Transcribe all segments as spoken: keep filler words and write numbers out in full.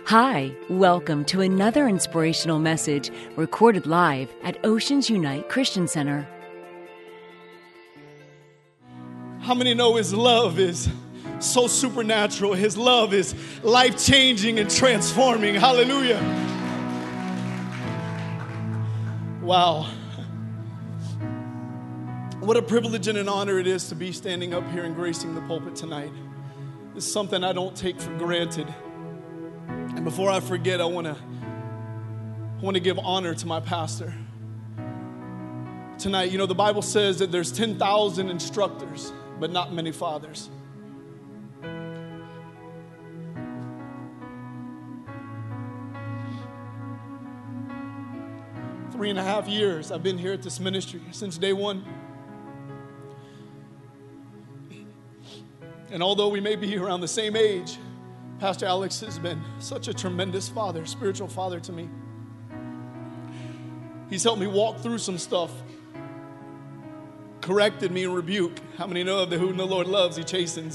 Hi, welcome to another inspirational message recorded live at Oceans Unite Christian Center. How many know His love is so supernatural? His love is life-changing and transforming. Hallelujah. Wow. What a privilege and an honor it is to be standing up here and gracing the pulpit tonight. It's something I don't take for granted. And before I forget, I want to I want to give honor to my pastor. Tonight, you know, the Bible says that there's ten thousand instructors, but not many fathers. Three and a half years I've been here at this ministry since day one. And although we may be around the same age, Pastor Alex has been such a tremendous father, spiritual father to me. He's helped me walk through some stuff, corrected me and rebuked. How many know that whom the Lord loves, He chastens?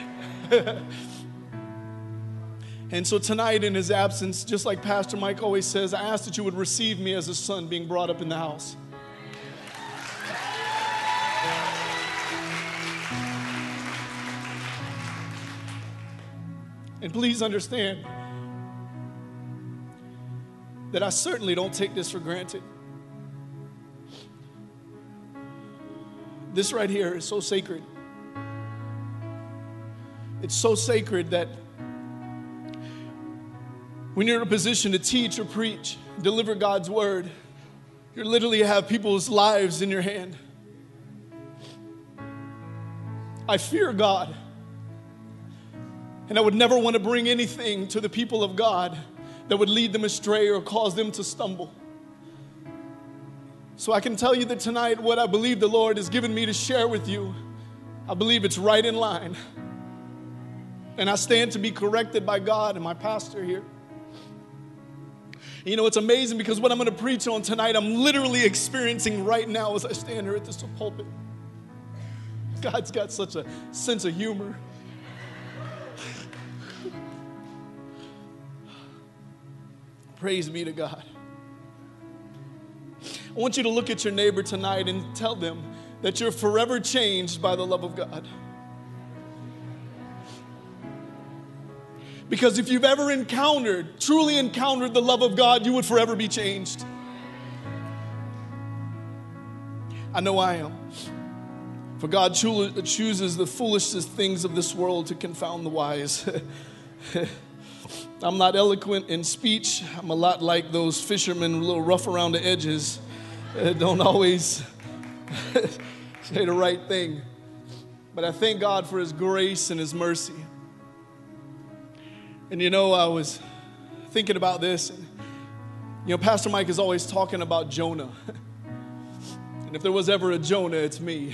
And so tonight in his absence, just like Pastor Mike always says, I ask that you would receive me as a son being brought up in the house. And please understand that I certainly don't take this for granted. This right here is so sacred. It's so sacred that when you're in a position to teach or preach, deliver God's word, you literally have people's lives in your hand. I fear God. And I would never want to bring anything to the people of God that would lead them astray or cause them to stumble. So I can tell you that tonight what I believe the Lord has given me to share with you, I believe it's right in line. And I stand to be corrected by God and my pastor here. You know, it's amazing because what I'm going to preach on tonight, I'm literally experiencing right now as I stand here at this pulpit. God's got such a sense of humor. Praise be to God. I want you to look at your neighbor tonight and tell them that you're forever changed by the love of God. Because if you've ever encountered, truly encountered the love of God, you would forever be changed. I know I am. For God chooses the foolishest things of this world to confound the wise. I'm not eloquent in speech. I'm a lot like those fishermen, a little rough around the edges. Uh, don't always say the right thing. But I thank God for His grace and His mercy. And you know, I was thinking about this. And, you know, Pastor Mike is always talking about Jonah. And if there was ever a Jonah, it's me.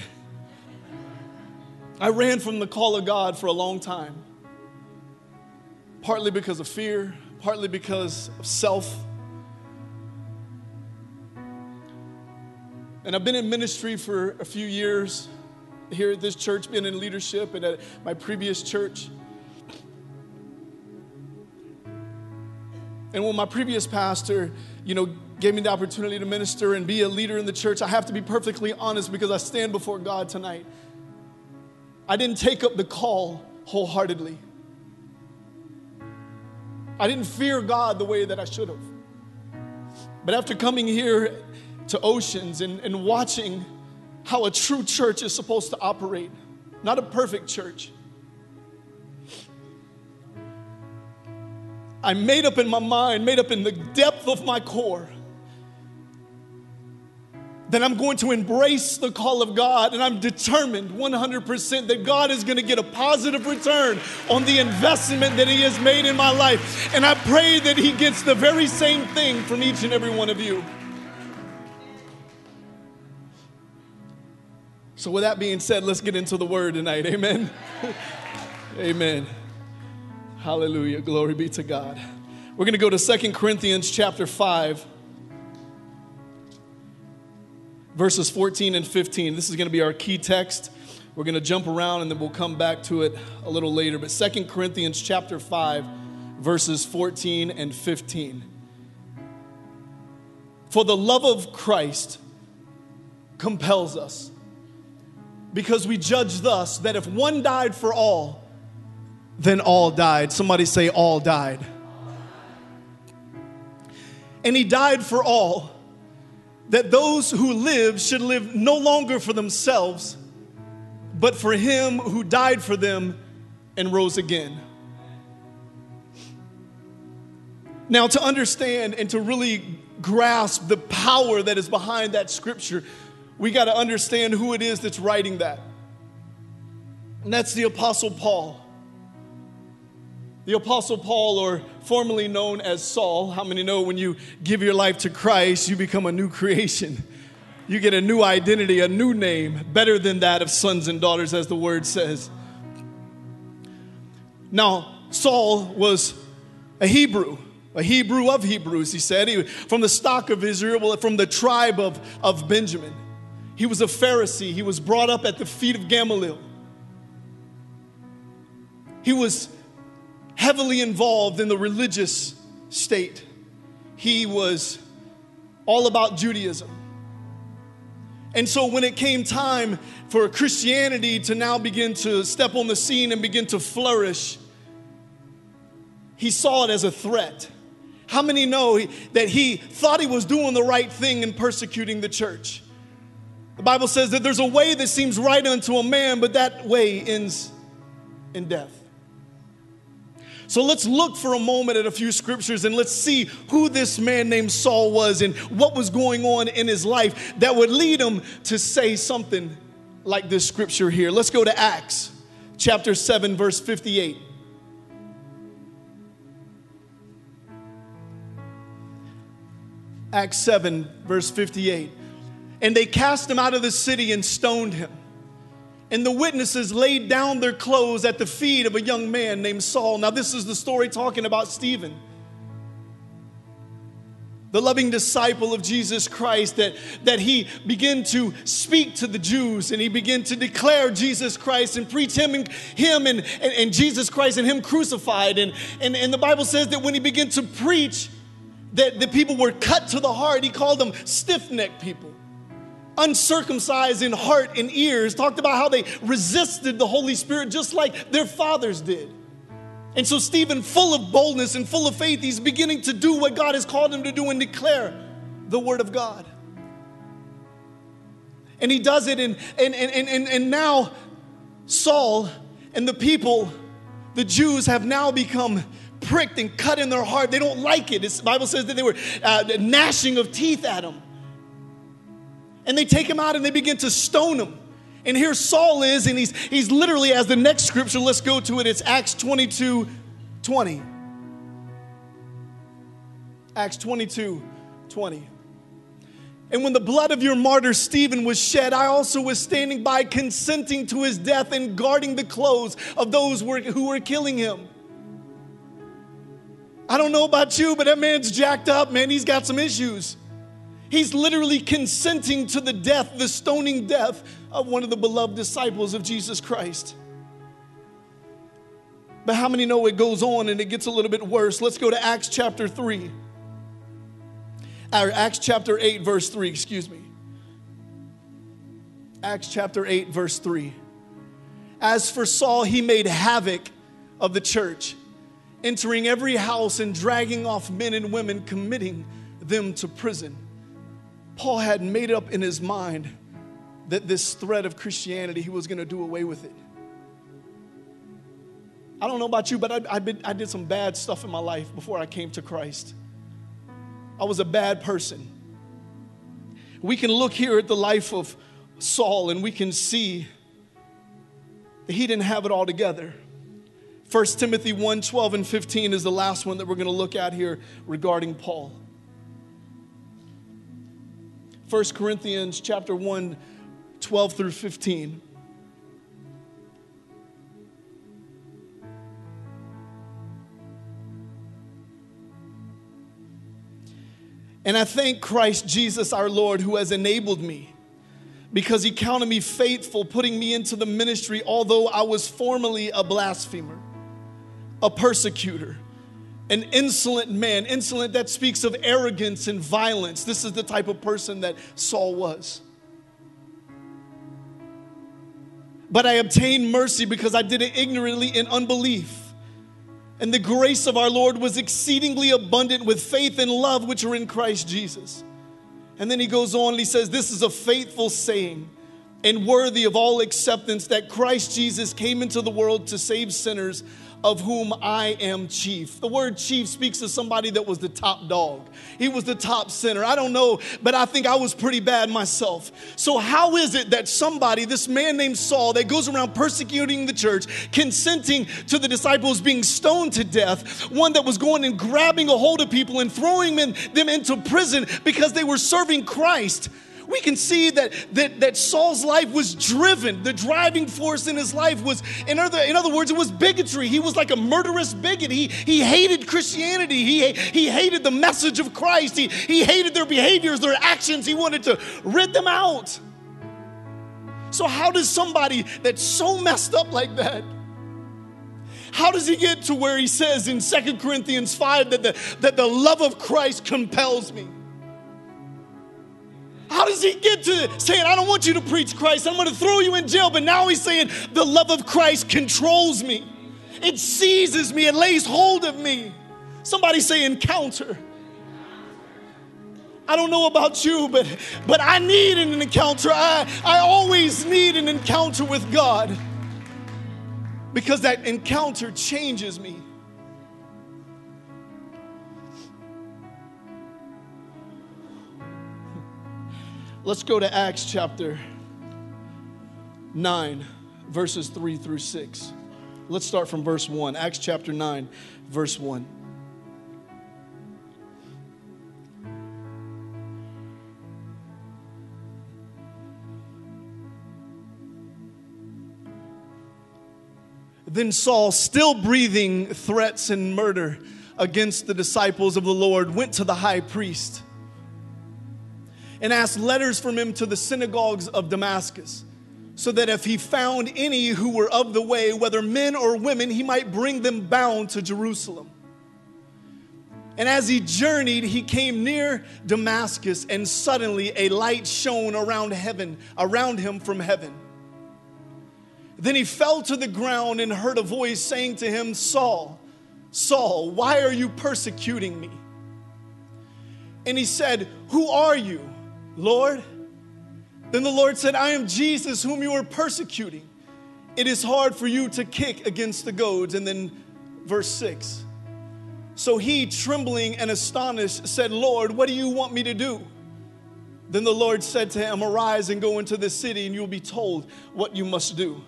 I ran from the call of God for a long time. Partly because of fear, partly because of self. And I've been in ministry for a few years here at this church, been in leadership and at my previous church. And when my previous pastor, you know, gave me the opportunity to minister and be a leader in the church, I have to be perfectly honest because I stand before God tonight. I didn't take up the call wholeheartedly. I didn't fear God the way that I should have. But after coming here to Oceans and, and watching how a true church is supposed to operate, not a perfect church, I made up in my mind, made up in the depth of my core, that I'm going to embrace the call of God, and I'm determined one hundred percent that God is going to get a positive return on the investment that He has made in my life. And I pray that He gets the very same thing from each and every one of you. So with that being said, let's get into the word tonight. Amen. Amen. Hallelujah. Glory be to God. We're going to go to Second Corinthians chapter five. Verses fourteen and fifteen. This is going to be our key text. We're going to jump around and then we'll come back to it a little later. But Second Corinthians chapter five, verses fourteen and fifteen. For the love of Christ compels us, because we judge thus, that if one died for all, then all died. Somebody say, all died. And he died for all, that those who live should live no longer for themselves, but for him who died for them and rose again. Now, to understand and to really grasp the power that is behind that scripture, we got to understand who it is that's writing that. And that's the Apostle Paul. The Apostle Paul, or formerly known as Saul. How many know when you give your life to Christ, you become a new creation? You get a new identity, a new name, better than that of sons and daughters, as the word says. Now, Saul was a Hebrew. A Hebrew of Hebrews, he said. He, from the stock of Israel, from the tribe of, of Benjamin. He was a Pharisee. He was brought up at the feet of Gamaliel. He was heavily involved in the religious state. He was all about Judaism. And so when it came time for Christianity to now begin to step on the scene and begin to flourish, he saw it as a threat. How many know that he thought he was doing the right thing in persecuting the church? The Bible says that there's a way that seems right unto a man, but that way ends in death. So let's look for a moment at a few scriptures and let's see who this man named Saul was and what was going on in his life that would lead him to say something like this scripture here. Let's go to Acts chapter seven, verse fifty-eight. Acts seven, verse fifty-eight. And they cast him out of the city and stoned him. And the witnesses laid down their clothes at the feet of a young man named Saul. Now, this is the story talking about Stephen, the loving disciple of Jesus Christ, that, that he began to speak to the Jews and he began to declare Jesus Christ and preach him and him and, and, and Jesus Christ and him crucified. And, and, and the Bible says that when he began to preach, that the people were cut to the heart. He called them stiff-necked people, uncircumcised in heart and ears. Talked about how they resisted the Holy Spirit just like their fathers did. And so Stephen, full of boldness and full of faith, he's beginning to do what God has called him to do and declare the word of God. And he does it, and, and, and, and, and now Saul and the people, the Jews, have now become pricked and cut in their heart. They don't like it. It's, the Bible says that they were uh, gnashing of teeth at him. And they take him out and they begin to stone him. And here Saul is, and he's he's literally, as the next scripture, let's go to it. It's Acts twenty-two twenty. Acts twenty-two twenty. And when the blood of your martyr Stephen was shed, I also was standing by, consenting to his death and guarding the clothes of those who were killing him. I don't know about you, but that man's jacked up, man. He's got some issues. He's literally consenting to the death, the stoning death of one of the beloved disciples of Jesus Christ. But how many know it goes on and it gets a little bit worse? Let's go to Acts chapter three. Or Acts chapter eight, verse three, excuse me. Acts chapter eight, verse three. As for Saul, he made havoc of the church, entering every house and dragging off men and women, committing them to prison. Paul had made up in his mind that this thread of Christianity, he was going to do away with it. I don't know about you, but I, I, been, I did some bad stuff in my life before I came to Christ. I was a bad person. We can look here at the life of Saul and we can see that he didn't have it all together. First Timothy one, twelve and fifteen is the last one that we're going to look at here regarding Paul. First Corinthians chapter one, twelve through fifteen. And I thank Christ Jesus our Lord, who has enabled me, because he counted me faithful, putting me into the ministry, although I was formerly a blasphemer, a persecutor, An insolent man. Insolent, that speaks of arrogance and violence. This is the type of person that Saul was. But I obtained mercy because I did it ignorantly in unbelief. And the grace of our Lord was exceedingly abundant with faith and love which are in Christ Jesus. And then he goes on and he says, this is a faithful saying and worthy of all acceptance, that Christ Jesus came into the world to save sinners, of whom I am chief. The word chief speaks of somebody that was the top dog. He was the top sinner. I don't know, but I think I was pretty bad myself. So how is it that somebody, this man named Saul, that goes around persecuting the church, consenting to the disciples being stoned to death, one that was going and grabbing a hold of people and throwing them, them into prison because they were serving Christ? We can see that, that, that Saul's life was driven. The driving force in his life was, in other, in other words, it was bigotry. He was like a murderous bigot. He, he hated Christianity. He, he hated the message of Christ. He, he hated their behaviors, their actions. He wanted to rid them out. So how does somebody that's so messed up like that, how does he get to where he says in Second Corinthians five that the, that the love of Christ compels me? How does he get to saying, I don't want you to preach Christ, I'm going to throw you in jail, but now he's saying the love of Christ controls me. It seizes me, it lays hold of me. Somebody say encounter. I don't know about you, but, but I need an encounter. I, I always need an encounter with God, because that encounter changes me. Let's go to Acts chapter nine, verses three through six. Let's start from verse one. Acts chapter nine, verse one. Then Saul, still breathing threats and murder against the disciples of the Lord, went to the high priest and asked letters from him to the synagogues of Damascus, so that if he found any who were of the way, whether men or women, he might bring them bound to Jerusalem. And as he journeyed, he came near Damascus, and suddenly a light shone around heaven, around him from heaven. Then he fell to the ground and heard a voice saying to him, Saul, Saul, why are you persecuting me? And he said, who are you, Lord? Then the Lord said, I am Jesus whom you are persecuting. It is hard for you to kick against the goads. And then verse six. So he, trembling and astonished, said, Lord, what do you want me to do? Then the Lord said to him, arise and go into the city, and you will be told what you must do.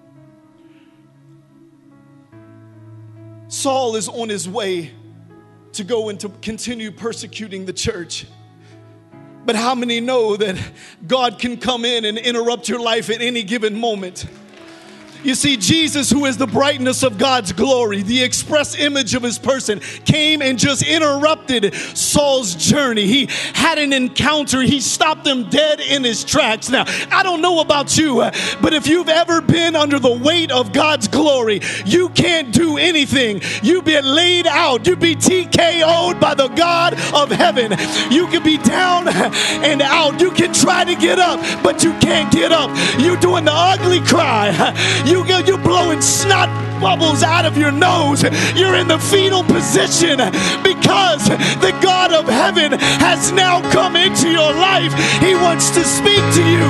Saul is on his way to go and to continue persecuting the church. But how many know that God can come in and interrupt your life at any given moment? You see, Jesus, who is the brightness of God's glory, the express image of his person, came and just interrupted Saul's journey. He had an encounter. He stopped him dead in his tracks. Now, I don't know about you, but if you've ever been under the weight of God's glory, you can't do anything. You've been laid out. You be T K O'd by the God of heaven. You can be down and out. You can try to get up, but you can't get up. You're doing the ugly cry. You, you're blowing snot bubbles out of your nose. You're in the fetal position because the God of heaven has now come into your life. He wants to speak to you.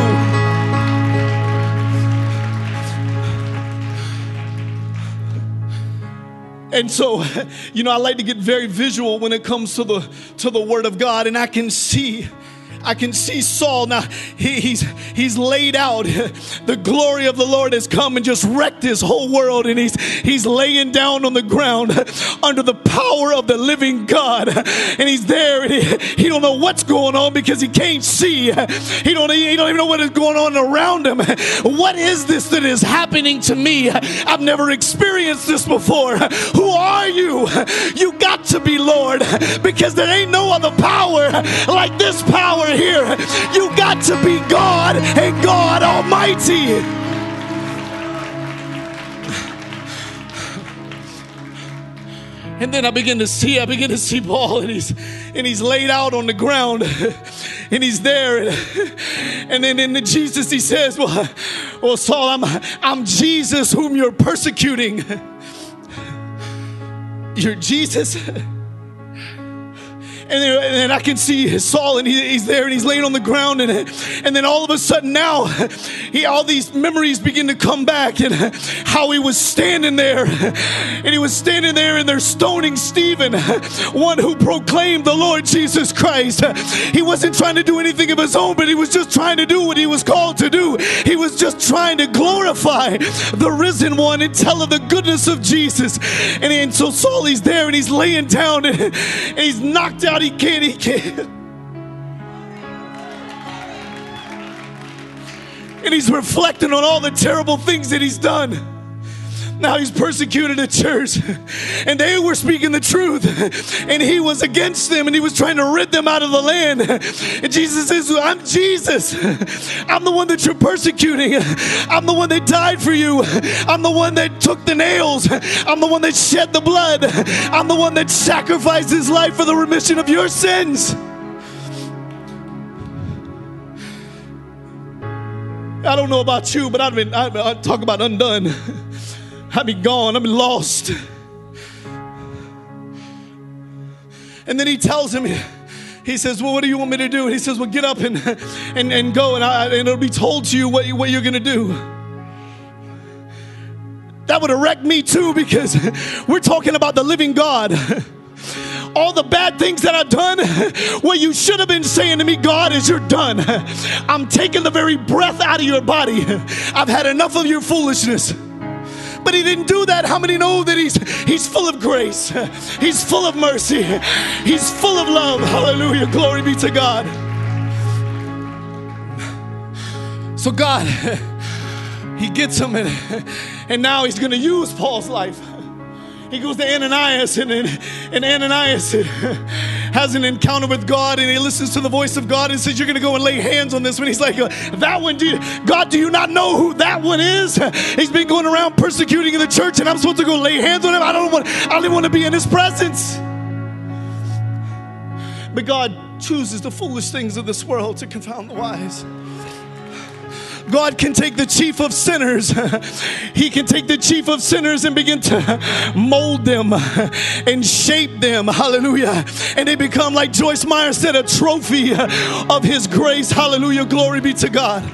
And so, you know, I like to get very visual when it comes to the to the Word of God, and I can see I can see Saul now. He, he's he's laid out. The glory of the Lord has come and just wrecked his whole world, and he's he's laying down on the ground under the power of the living God. And he's there, and he, he don't know what's going on because he can't see. He don't he don't even know what is going on around him. What is this that is happening to me? I've never experienced this before. Who are you? You got to be Lord, because there ain't no other power like this power here. You got to be God and God Almighty. And then I begin to see, I begin to see Paul, and he's and he's laid out on the ground, and he's there. And, and then in the Jesus, he says, well, well, Saul, I'm, I'm Jesus whom you're persecuting. You're Jesus? And then, and then I can see Saul, and he, he's there, and he's laying on the ground, and, and then all of a sudden now, he, all these memories begin to come back, and how he was standing there, and he was standing there, and they're stoning Stephen, one who proclaimed the Lord Jesus Christ. He wasn't trying to do anything of his own, but he was just trying to do what he was called to do. He was just trying to glorify the risen one and tell of the goodness of Jesus. And, and so Saul, he's there, and he's laying down, and, and he's knocked out. He can't, he can't. And he's reflecting on all the terrible things that he's done. Now he's persecuted a church, and they were speaking the truth, and he was against them, and he was trying to rid them out of the land. And Jesus says, I'm Jesus. I'm the one that you're persecuting. I'm the one that died for you. I'm the one that took the nails. I'm the one that shed the blood. I'm the one that sacrificed his life for the remission of your sins. I don't know about you, but I've been, I've been I talk about undone. I've been gone. I've been lost. And then he tells him, he says, well, what do you want me to do? And he says, well, get up and and, and go, and, I, and it'll be told to you what, what you're going to do. That would have wrecked me too, because we're talking about the living God. All the bad things that I've done, what you should have been saying to me, God, is you're done. I'm taking the very breath out of your body. I've had enough of your foolishness. But he didn't do that. How many know that he's he's full of grace? He's full of mercy. He's full of love. Hallelujah. Glory be to God. So God, he gets him, and, and now he's going to use Paul's life. He goes to Ananias, and, and Ananias has an encounter with God, and he listens to the voice of God and says, you're going to go and lay hands on this one. He's like, that one, do you, God, do you not know who that one is? He's been going around persecuting the church, and I'm supposed to go lay hands on him? I don't want, I don't even want to be in his presence. But God chooses the foolish things of this world to confound the wise. God can take the chief of sinners. He can take the chief of sinners and begin to mold them and shape them. Hallelujah. And they become, like Joyce Meyer said, a trophy of his grace. Hallelujah. Glory be to God.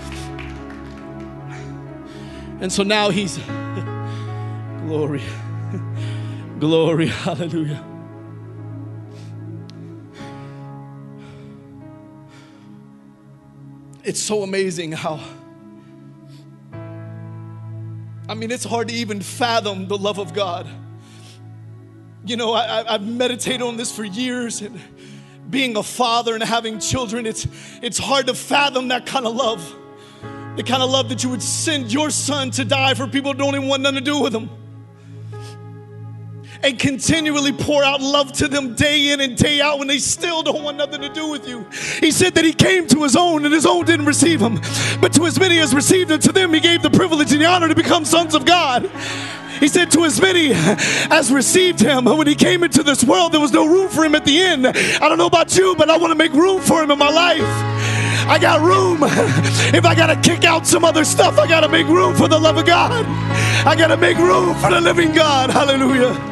And so now he's glory. Glory. Hallelujah. It's so amazing how, I mean, it's hard to even fathom the love of God. You know, I, I've meditated on this for years, and being a father and having children, it's, it's hard to fathom that kind of love. The kind of love that you would send your son to die for people who don't even want nothing to do with him. And continually pour out love to them day in and day out when they still don't want nothing to do with you. He said that he came to his own, and his own didn't receive him. But to as many as received him, to them he gave the privilege and the honor to become sons of God. He said to as many as received him, when he came into this world, there was no room for him at the end. I don't know about you, but I want to make room for him in my life. I got room. If I got to kick out some other stuff, I got to make room for the love of God. I got to make room for the living God. Hallelujah.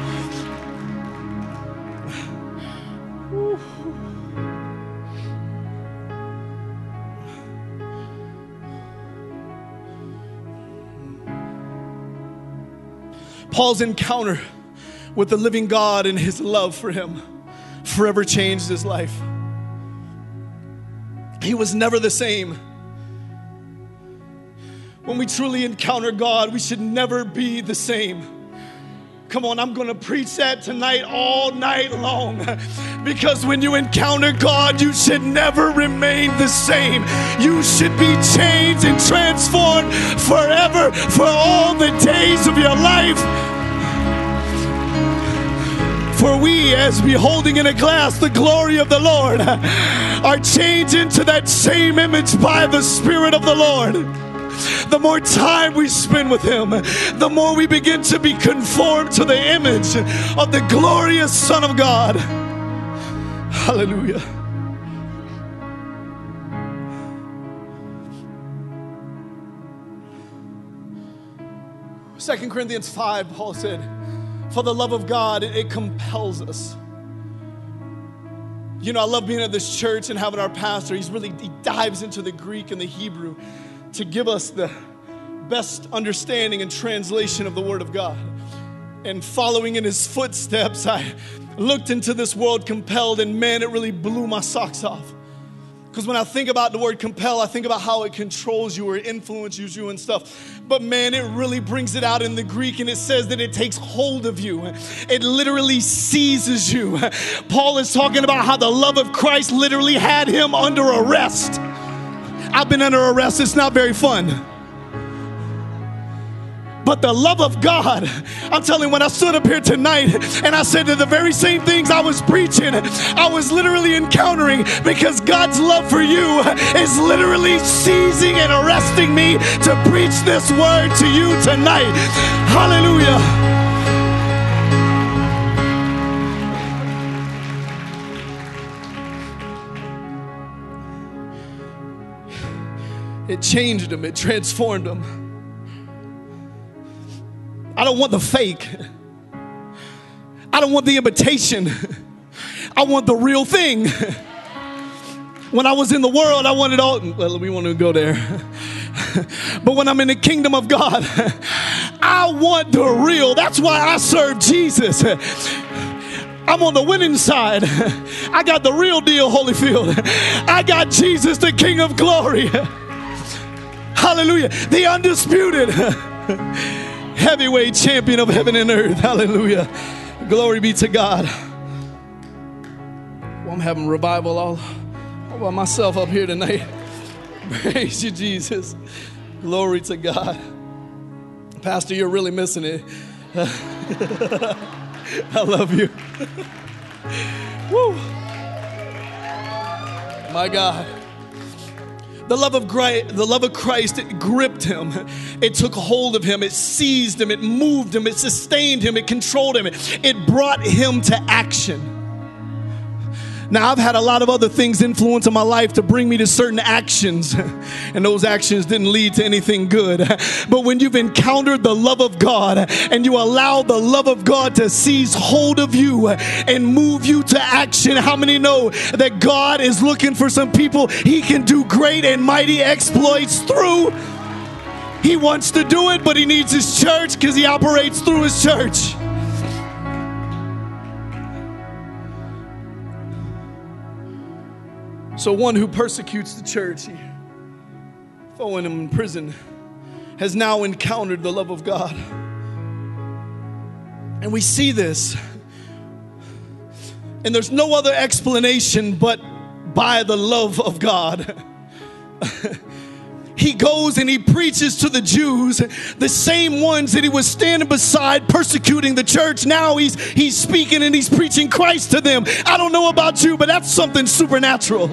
Paul's encounter with the living God and his love for him forever changed his life. He was never the same. When we truly encounter God, we should never be the same. Come on, I'm going to preach that tonight all night long. Because when you encounter God, you should never remain the same. You should be changed and transformed forever for all the days of your life. For we, as beholding in a glass the glory of the Lord, are changed into that same image by the Spirit of the Lord. the more time we spend with him, the more we begin to be conformed to the image of the glorious Son of God. Hallelujah. Second Corinthians five, Paul said, for the love of God, it, it compels us. You know, I love being at this church and having our pastor. He's really, he dives into the Greek and the Hebrew to give us the best understanding and translation of the Word of God. And following in his footsteps, I looked into this world compelled, and man, it really blew my socks off. Because when I think about the word compel, I think about how it controls you or influences you and stuff. But man, it really brings it out in the Greek, and it says that it takes hold of you. It literally seizes you. Paul is talking about how the love of Christ literally had him under arrest. I've been under arrest. It's not very fun. But the love of God, I'm telling you, when I stood up here tonight and I said that the very same things I was preaching, I was literally encountering, because God's love for you is literally seizing and arresting me to preach this word to you tonight. Hallelujah. It changed him. It transformed him. I don't want the fake. I don't want the imitation. I want the real thing. When I was in the world, I wanted all, well, we want to go there. But when I'm in the kingdom of God, I want the real. That's why I serve Jesus. I'm on the winning side. I got the real deal, Holyfield. I got Jesus, the King of glory. Hallelujah. The undisputed heavyweight champion of heaven and earth. Hallelujah. Glory be to God. Well, I'm having revival all, all by myself up here tonight. Praise you, Jesus. Glory to God. Pastor, you're really missing it. I love you. Woo. My God. The love of Christ, the love of Christ, it gripped him. It took hold of him. It seized him. It moved him. It sustained him. It controlled him. It brought him to action. Now, I've had a lot of other things influence in my life to bring me to certain actions, and those actions didn't lead to anything good. But when you've encountered the love of God and you allow the love of God to seize hold of you and move you to action, how many know that God is looking for some people he can do great and mighty exploits through? He wants to do it, but he needs his church because he operates through his church. So one who persecutes the church, throwing him in prison, has now encountered the love of God. And we see this. And there's no other explanation but by the love of God. He goes and he preaches to the Jews, the same ones that he was standing beside persecuting the church. Now he's he's speaking and he's preaching Christ to them. I don't know about you, but that's something supernatural.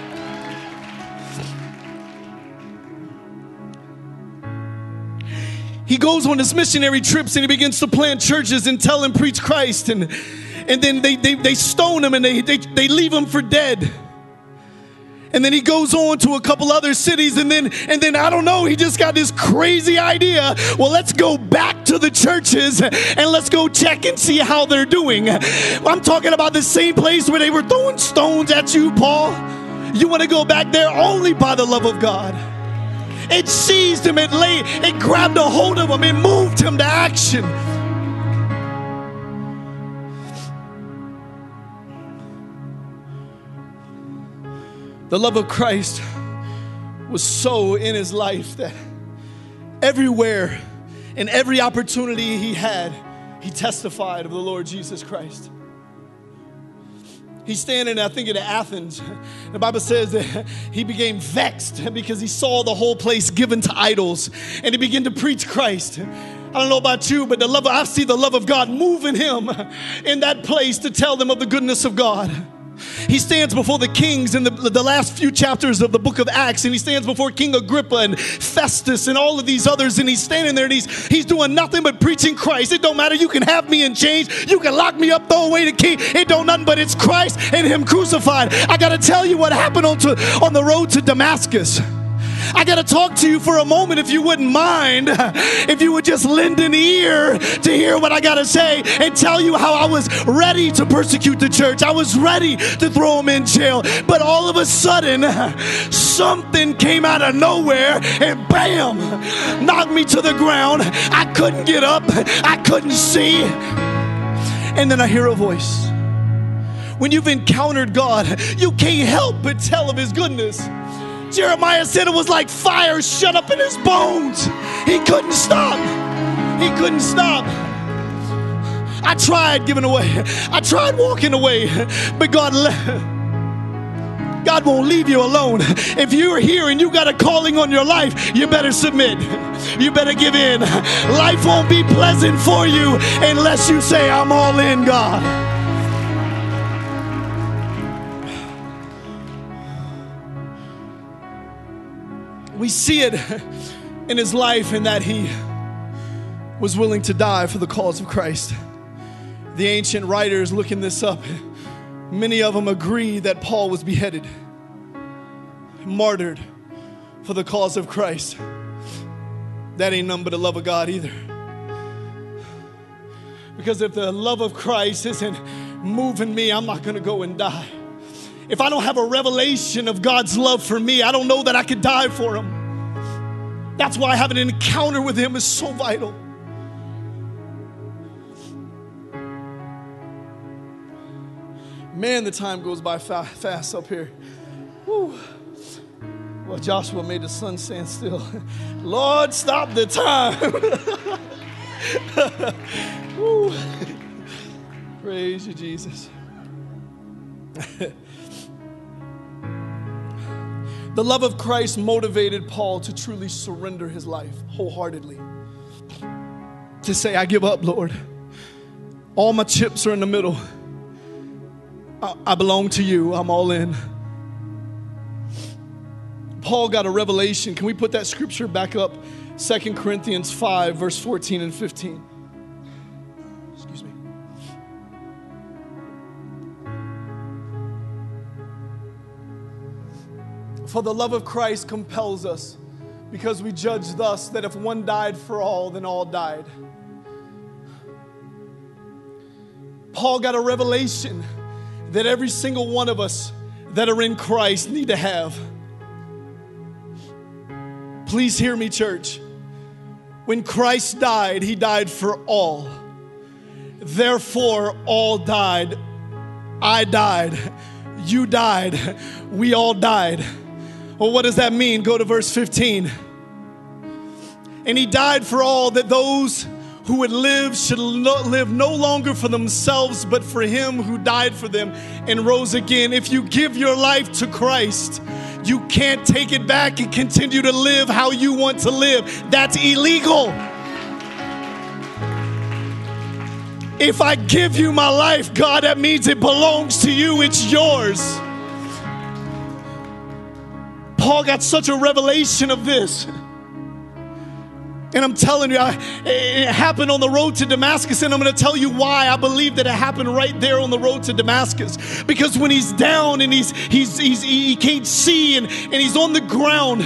He goes on his missionary trips and he begins to plant churches and tell and preach Christ. And, and then they, they, they stone him and they, they, they leave him for dead. And then he goes on to a couple other cities, and then, and then I don't know, he just got this crazy idea. Well, let's go back to the churches and let's go check and see how they're doing. I'm talking about the same place where they were throwing stones at you, Paul. You want to go back there only by the love of God. It seized him, it lay, it grabbed a hold of him, it moved him to action. The love of Christ was so in his life that everywhere and every opportunity he had, he testified of the Lord Jesus Christ. He's standing, I think, in Athens. The Bible says that he became vexed because he saw the whole place given to idols, and he began to preach Christ. I don't know about you, but the love, I see the love of God moving him in that place to tell them of the goodness of God. He stands before the kings in the, the last few chapters of the book of Acts, and he stands before King Agrippa and Festus and all of these others, and he's standing there and he's, he's doing nothing but preaching Christ. It don't matter. You can have me in chains. You can lock me up, throw away the key. It don't nothing but it's Christ and him crucified. I got to tell you what happened on, to, on the road to Damascus. I got to talk to you for a moment, if you wouldn't mind, if you would just lend an ear to hear what I got to say and tell you how I was ready to persecute the church. I was ready to throw them in jail. But all of a sudden, something came out of nowhere and bam, knocked me to the ground. I couldn't get up. I couldn't see. And then I hear a voice. When you've encountered God, you can't help but tell of his goodness. Jeremiah said it was like fire shut up in his bones. He couldn't stop. He couldn't stop. I tried giving away. I tried walking away. But God, God won't leave you alone. If you're here and you got a calling on your life, you better submit. You better give in. Life won't be pleasant for you unless you say, I'm all in, God. We see it in his life in that he was willing to die for the cause of Christ. The ancient writers looking this up, many of them agree that Paul was beheaded, martyred for the cause of Christ. That ain't nothing but the love of God either. Because if the love of Christ isn't moving me, I'm not going to go and die. If I don't have a revelation of God's love for me, I don't know that I could die for him. That's why having an encounter with him is so vital. Man, the time goes by fa- fast up here. Whew. Well, Joshua made the sun stand still. Lord, stop the time. Whew. Praise you, Jesus. The love of Christ motivated Paul to truly surrender his life wholeheartedly. To say, I give up, Lord. All my chips are in the middle. I, I belong to you. I'm all in. Paul got a revelation. Can we put that scripture back up? Second Corinthians five, verse fourteen and fifteen. Excuse me. For the love of Christ compels us, because we judge thus that if one died for all, then all died. Paul got a revelation that every single one of us that are in Christ need to have. Please hear me, church. When Christ died, he died for all. Therefore, all died. I died. You died. We all died. Well, what does that mean? Go to verse fifteen. And he died for all, that those who would live should no, live no longer for themselves, but for him who died for them and rose again. If you give your life to Christ, you can't take it back and continue to live how you want to live. That's illegal. If I give you my life, God, that means it belongs to you. It's yours. Paul got such a revelation of this. And I'm telling you, I, it happened on the road to Damascus, and I'm going to tell you why I believe that it happened right there on the road to Damascus. Because when he's down and he's he's, he's he can't see and, and he's on the ground,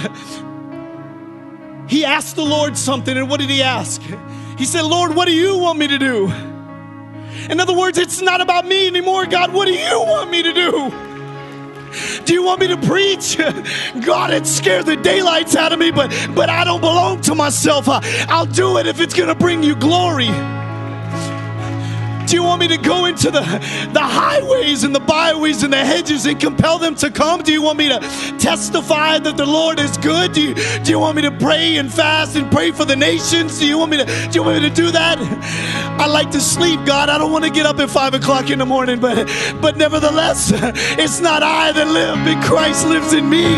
he asked the Lord something. And what did he ask? He said, Lord, what do you want me to do? In other words, it's not about me anymore. God, what do you want me to do? Do you want me to preach? God, it scared the daylights out of me, but, but I don't belong to myself. I, I'll do it if it's going to bring you glory. Do you want me to go into the, the highways and the byways and the hedges and compel them to come? Do you want me to testify that the Lord is good? Do you, do you want me to pray and fast and pray for the nations? Do you want me to, do you want me to do that? I like to sleep, God. I don't want to get up at five o'clock in the morning, but, but nevertheless, it's not I that live, but Christ lives in me.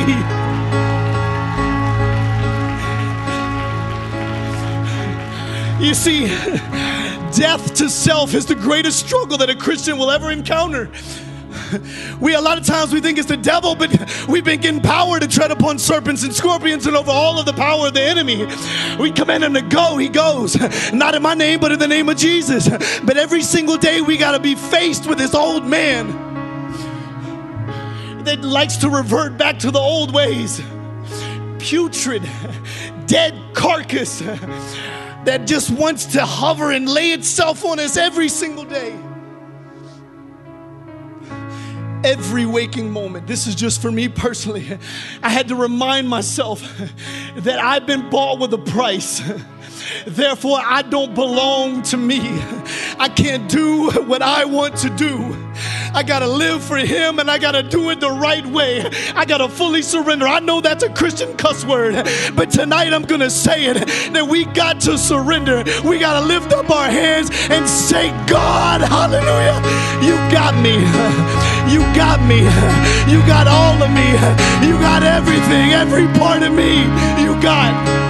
You see, death to self is the greatest struggle that a Christian will ever encounter. We a lot of times we think it's the devil, but we've been getting power to tread upon serpents and scorpions and over all of the power of the enemy. We command him to go, he goes. Not in my name, but in the name of Jesus. But every single day we got to be faced with this old man that likes to revert back to the old ways. Putrid, dead carcass that just wants to hover and lay itself on us every single day. Every waking moment. This is just for me personally. I had to remind myself that I've been bought with a price. Therefore, I don't belong to me. I can't do what I want to do. I gotta live for him, and I gotta do it the right way. I gotta fully surrender. I know that's a Christian cuss word, but tonight I'm gonna say it, that we got to surrender. We gotta lift up our hands and say, God, hallelujah, you got me. You got me. You got all of me. You got everything, every part of me. You got.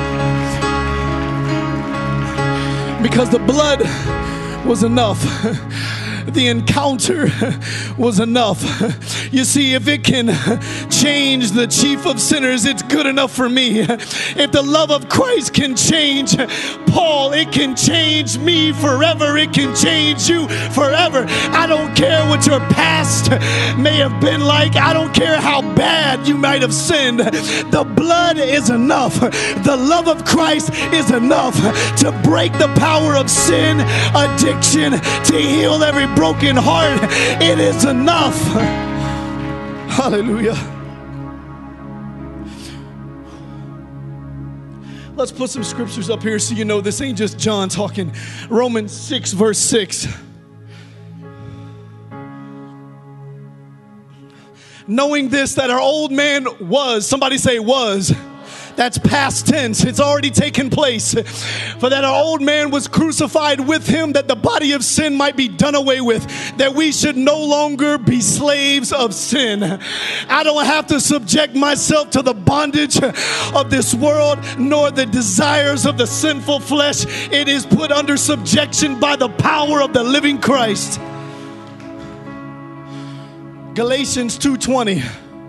Because the blood was enough. The encounter was enough. You see, if it can change the chief of sinners, it's good enough for me. If the love of Christ can change Paul, it can change me forever. It can change you forever. I don't care what your past may have been like. I don't care how bad you might have sinned. The blood is enough. The love of Christ is enough to break the power of sin, addiction, to heal every broken heart. It is enough. Hallelujah. Let's put some scriptures up here so you know this ain't just John talking. Romans six verse six. Knowing this, that our old man was, somebody say was. That's past tense. It's already taken place. For that our old man was crucified with him, that the body of sin might be done away with, that we should no longer be slaves of sin. I don't have to subject myself to the bondage of this world, nor the desires of the sinful flesh. It is put under subjection by the power of the living Christ. Galatians two twenty.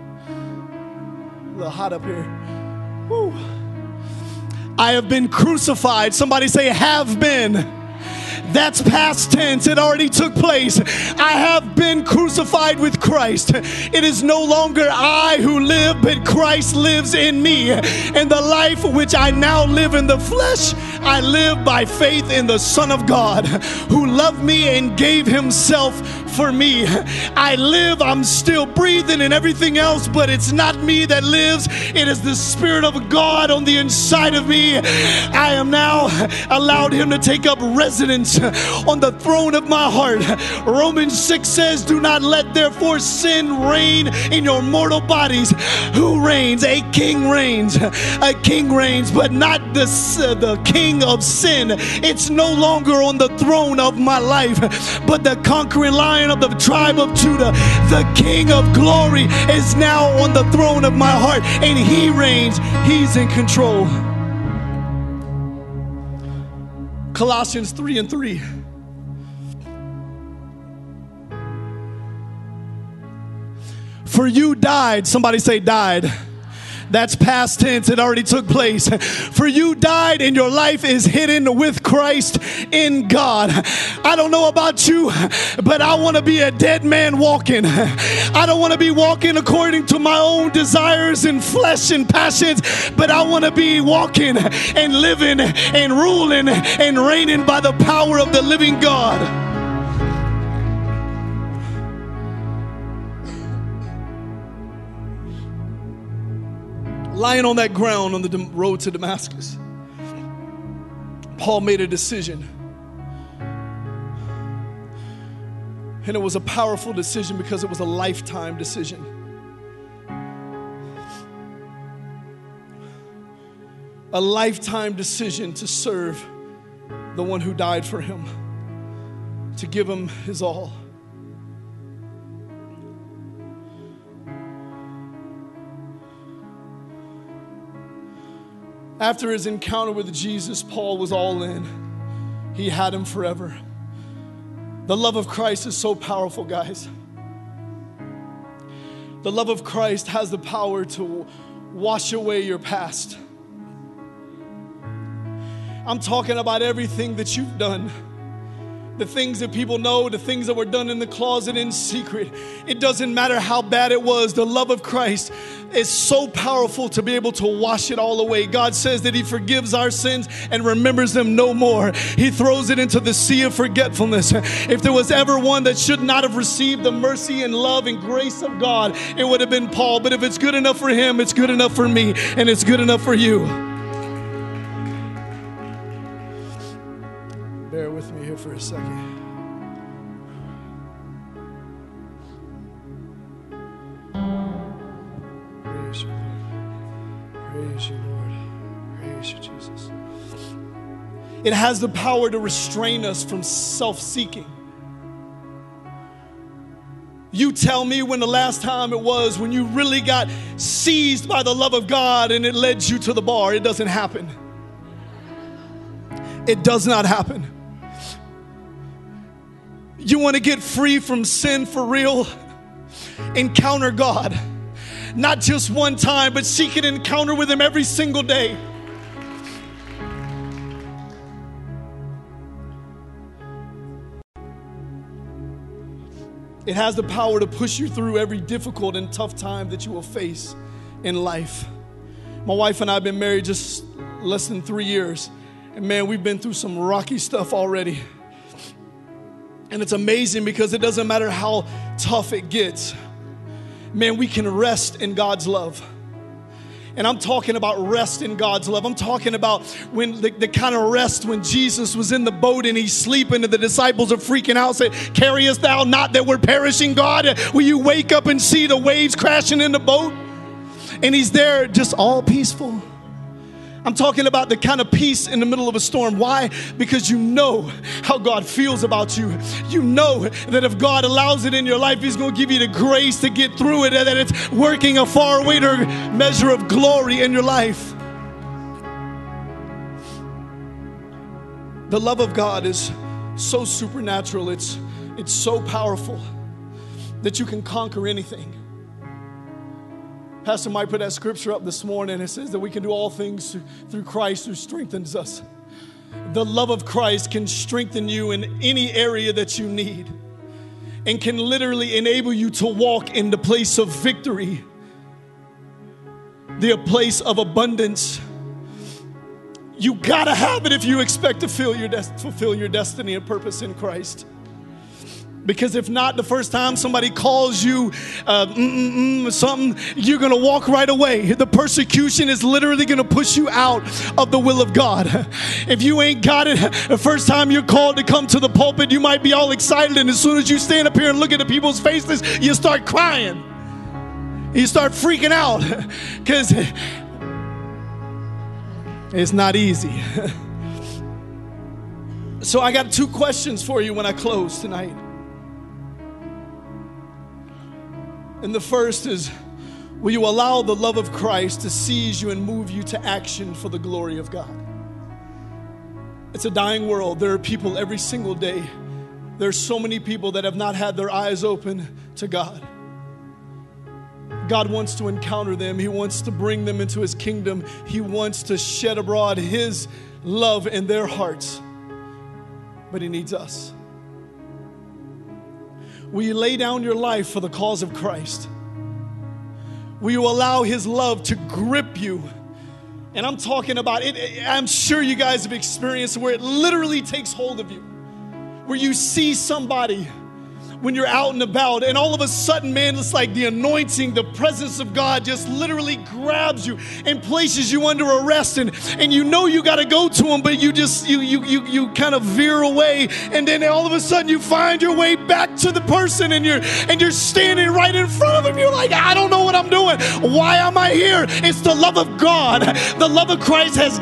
A little hot up here. Whew. I have been crucified. Somebody say have been. That's past tense. It already took place. I have been crucified with Christ. It is no longer I who live, but Christ lives in me. And the life which I now live in the flesh, I live by faith in the Son of God, who loved me and gave himself for me. I live, I'm still breathing and everything else, but it's not me that lives. It is the Spirit of God on the inside of me. I am now allowed him to take up residence on the throne of my heart. Romans six says, do not let therefore sin reign in your mortal bodies. Who reigns? A king reigns. A king reigns, but not the, uh, the king of sin. It's no longer on the throne of my life, but the conquering lion of the tribe of Judah, the King of glory, is now on the throne of my heart, and he reigns. He's in control. Colossians three and three. For you died. Somebody say died. That's past tense. It already took place. For you died, and your life is hidden with Christ in God. I don't know about you, but I want to be a dead man walking. I don't want to be walking according to my own desires and flesh and passions, but I want to be walking and living and ruling and reigning by the power of the living God. Lying on that ground on the road to Damascus, Paul made a decision. And it was a powerful decision because it was a lifetime decision. A lifetime decision to serve the one who died for him, to give him his all. After his encounter with Jesus, Paul was all in. He had him forever. The love of Christ is so powerful, guys. The love of Christ has the power to wash away your past. I'm talking about everything that you've done. The things that people know, the things that were done in the closet in secret. It doesn't matter how bad it was. The love of Christ is so powerful to be able to wash it all away. God says that He forgives our sins and remembers them no more. He throws it into the sea of forgetfulness. If there was ever one that should not have received the mercy and love and grace of God, it would have been Paul. But if it's good enough for him, it's good enough for me, and it's good enough for you. Bear with me here for a second. Praise you, Lord. Praise you, Lord. Praise you, Jesus. It has the power to restrain us from self-seeking. You tell me when the last time it was when you really got seized by the love of God and it led you to the bar. It doesn't happen. It does not happen. You want to get free from sin for real? Encounter God. Not just one time, but seek an encounter with Him every single day. It has the power to push you through every difficult and tough time that you will face in life. My wife and I have been married just less than three years. And man, we've been through some rocky stuff already. And it's amazing because it doesn't matter how tough it gets. Man, we can rest in God's love. And I'm talking about rest in God's love. I'm talking about when the, the kind of rest when Jesus was in the boat and He's sleeping and the disciples are freaking out, say, "Carriest thou not that we're perishing, God?" Will you wake up and see the waves crashing in the boat? And He's there just all peaceful. I'm talking about the kind of peace in the middle of a storm. Why? Because you know how God feels about you. You know that if God allows it in your life, He's going to give you the grace to get through it, and that it's working a far greater measure of glory in your life. The love of God is so supernatural. It's, it's so powerful that you can conquer anything. Pastor Mike put that scripture up this morning. It says that we can do all things through Christ who strengthens us. The love of Christ can strengthen you in any area that you need and can literally enable you to walk in the place of victory, the place of abundance. You gotta have it if you expect to fulfill your, des- fulfill your destiny and purpose in Christ. Because if not, the first time somebody calls you uh, mm-mm-mm, something, you're going to walk right away. The persecution is literally going to push you out of the will of God. If you ain't got it, the first time you're called to come to the pulpit, you might be all excited. And as soon as you stand up here and look at the people's faces, you start crying. You start freaking out because it's not easy. So I got two questions for you when I close tonight. And the first is, will you allow the love of Christ to seize you and move you to action for the glory of God? It's a dying world. There are people every single day. There's so many people that have not had their eyes open to God. God wants to encounter them. He wants to bring them into His kingdom. He wants to shed abroad His love in their hearts. But He needs us. Will you lay down your life for the cause of Christ? Will you allow His love to grip you? And I'm talking about it. I'm sure you guys have experienced where it literally takes hold of you. Where you see somebody when you're out and about, and all of a sudden, man, it's like the anointing, the presence of God just literally grabs you and places you under arrest, and, and you know you got to go to Him, but you just, you, you, you, you kind of veer away, and then all of a sudden you find your way back to the person, and you're, and you're standing right in front of Him. You're like, I don't know what I'm doing. Why am I here? It's the love of God. The love of Christ has,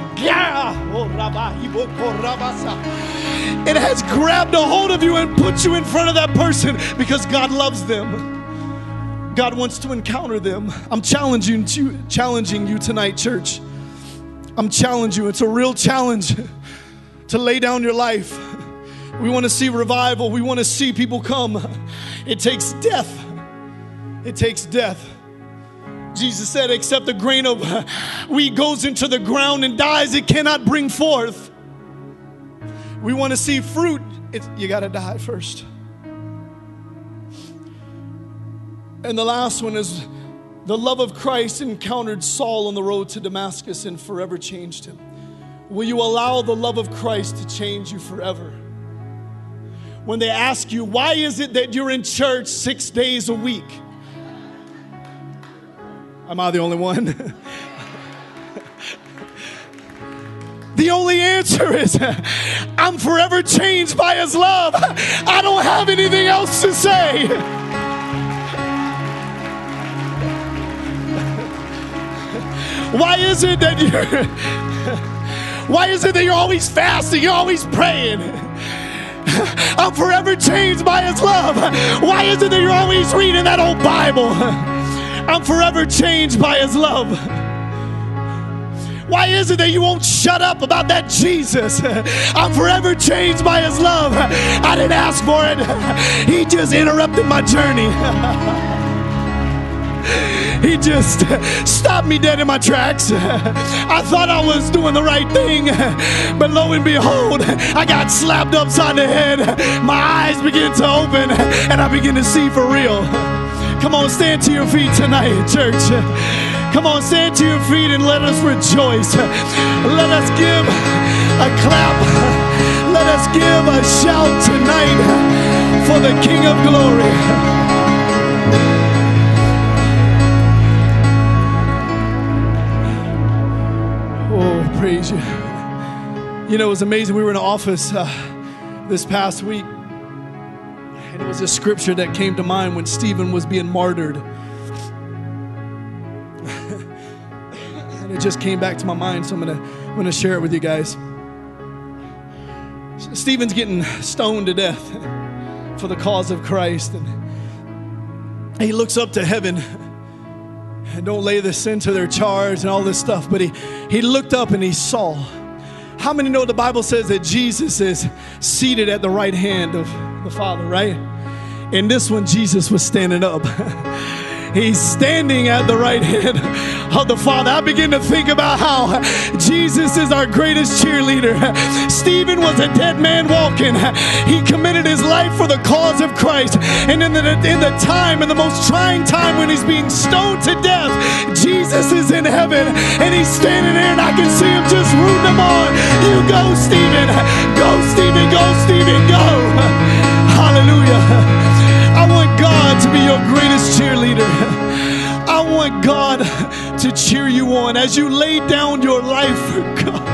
it has grabbed a hold of you and put you in front of that person because God loves them. God wants to encounter them. I'm challenging you, challenging you tonight, church. I'm challenging you. It's a real challenge to lay down your life. We want to see revival. We want to see people come. It takes death. It takes death. Jesus said, except a grain of wheat goes into the ground and dies, it cannot bring forth. We want to see fruit, it's, you got to die first. And the last one is the love of Christ encountered Saul on the road to Damascus and forever changed him. Will you allow the love of Christ to change you forever? When they ask you, why is it that you're in church six days a week? Am I the only one? The only answer is, I'm forever changed by His love. I don't have anything else to say. Why is it that you're, why is it that you're always fasting, you're always praying? I'm forever changed by His love. Why is it that you're always reading that old Bible? I'm forever changed by His love. Why is it that you won't shut up about that Jesus? I'm forever changed by His love. I didn't ask for it. He just interrupted my journey. He just stopped me dead in my tracks. I thought I was doing the right thing, but lo and behold, I got slapped upside the head. My eyes began to open, and I began to see for real. Come on, stand to your feet tonight, church. Come on, stand to your feet and let us rejoice. Let us give a clap. Let us give a shout tonight for the King of Glory. Oh, praise you. You know, it was amazing. We were in an office uh, this past week, and it was a scripture that came to mind when Stephen was being martyred. And it just came back to my mind, so I'm gonna, I'm gonna share it with you guys. Stephen's getting stoned to death for the cause of Christ, and he looks up to heaven. And don't lay this sin to their charge and all this stuff. But he, he looked up and he saw. How many know the Bible says that Jesus is seated at the right hand of the Father, right? In this one, Jesus was standing up. He's standing at the right hand of the Father. I begin to think about how Jesus is our greatest cheerleader. Stephen was a dead man walking. He committed his life for the cause of Christ. And in the, in the time, in the most trying time when he's being stoned to death, Jesus is in heaven and he's standing there, and I can see him just rooting him on. You go, Stephen. Go, Stephen. Go, Stephen. Go. Hallelujah. I want God to be your greatest cheerleader. I want God to cheer you on as you lay down your life for God.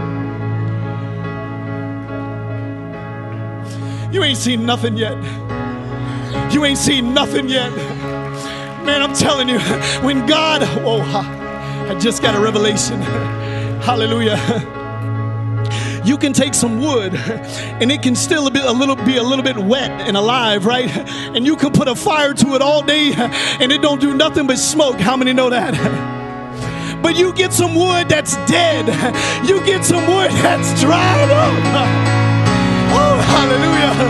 You ain't seen nothing yet. You ain't seen nothing yet. Man, I'm telling you, when God, oh, I just got a revelation. Hallelujah. You can take some wood and it can still be a little be a little bit wet and alive, right? And you can put a fire to it all day and it don't do nothing but smoke. How many know that? But you get some wood that's dead. You get some wood that's dried up. Oh, hallelujah.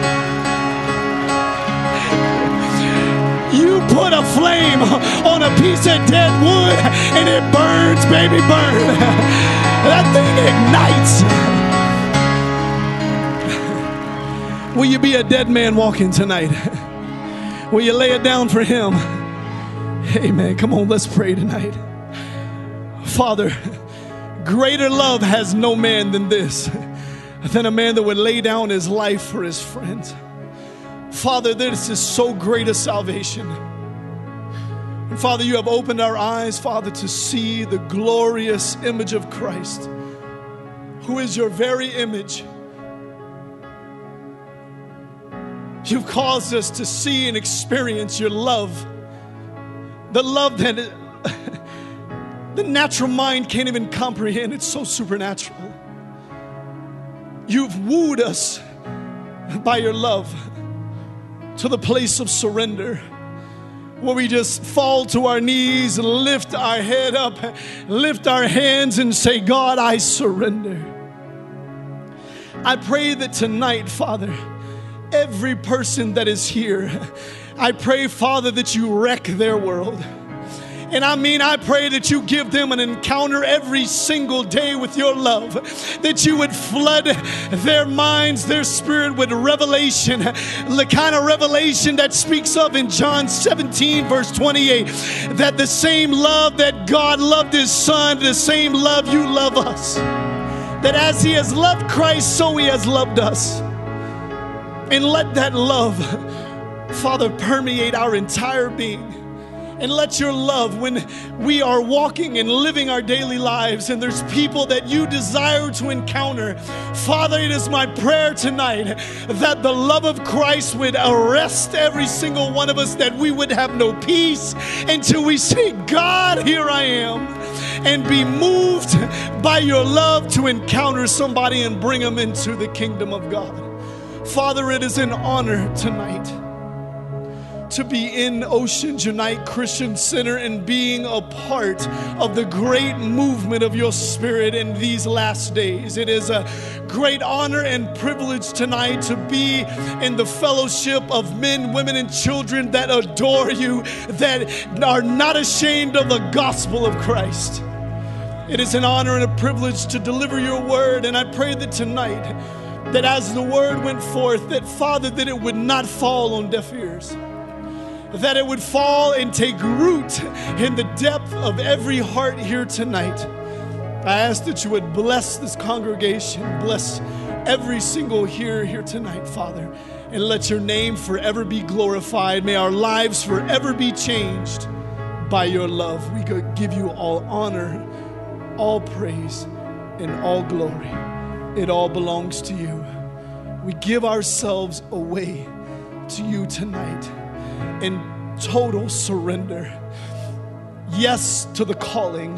You put a flame on a piece of dead wood and it burns, baby, burn. That thing ignites. Will you be a dead man walking tonight? Will you lay it down for Him? Amen. Come on, let's pray tonight. Father, greater love has no man than this, than a man that would lay down his life for his friends. Father, this is so great a salvation. And Father, you have opened our eyes, Father, to see the glorious image of Christ, who is your very image. You've caused us to see and experience your love, the love that it, the natural mind can't even comprehend. It's so supernatural. You've wooed us by your love to the place of surrender, where we just fall to our knees and lift our head up, lift our hands and say, God, I surrender. I pray that tonight, Father, every person that is here, I pray, Father, that you wreck their world. And I mean, I pray that you give them an encounter every single day with your love, that you would flood their minds, their spirit with revelation, the kind of revelation that speaks of in John seventeen, verse twenty-eight, that the same love that God loved his son, the same love you love us. That as he has loved Christ, so he has loved us. And let that love, Father, permeate our entire being. And let your love, when we are walking and living our daily lives and there's people that you desire to encounter, Father, it is my prayer tonight that the love of Christ would arrest every single one of us, that we would have no peace until we say, God, here I am, and be moved by your love to encounter somebody and bring them into the kingdom of God. Father, it is an honor tonight to be in Oceans Unite Christian Center and being a part of the great movement of your Spirit in these last days. It is a great honor and privilege tonight to be in the fellowship of men, women, and children that adore you, that are not ashamed of the gospel of Christ. It is an honor and a privilege to deliver your word, and I pray that tonight, that as the word went forth, that Father, that it would not fall on deaf ears, that it would fall and take root in the depth of every heart here tonight. I ask that you would bless this congregation, bless every single hearer here tonight, Father, and let your name forever be glorified. May our lives forever be changed by your love. We give you all honor, all praise, and all glory. It all belongs to you. We give ourselves away to you tonight in total surrender. Yes to the calling.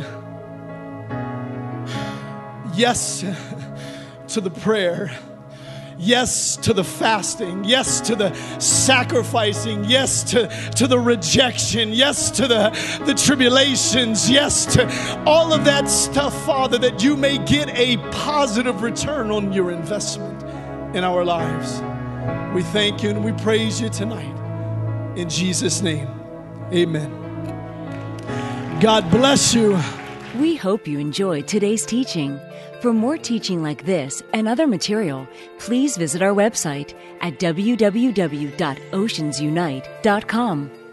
Yes to the prayer. Yes to the fasting. Yes to the sacrificing. Yes to, to the rejection. Yes to the, the tribulations. Yes to all of that stuff, Father, that you may get a positive return on your investment in our lives. We thank you and we praise you tonight. In Jesus' name, amen. God bless you. We hope you enjoyed today's teaching. For more teaching like this and other material, please visit our website at w w w dot oceans unite dot com.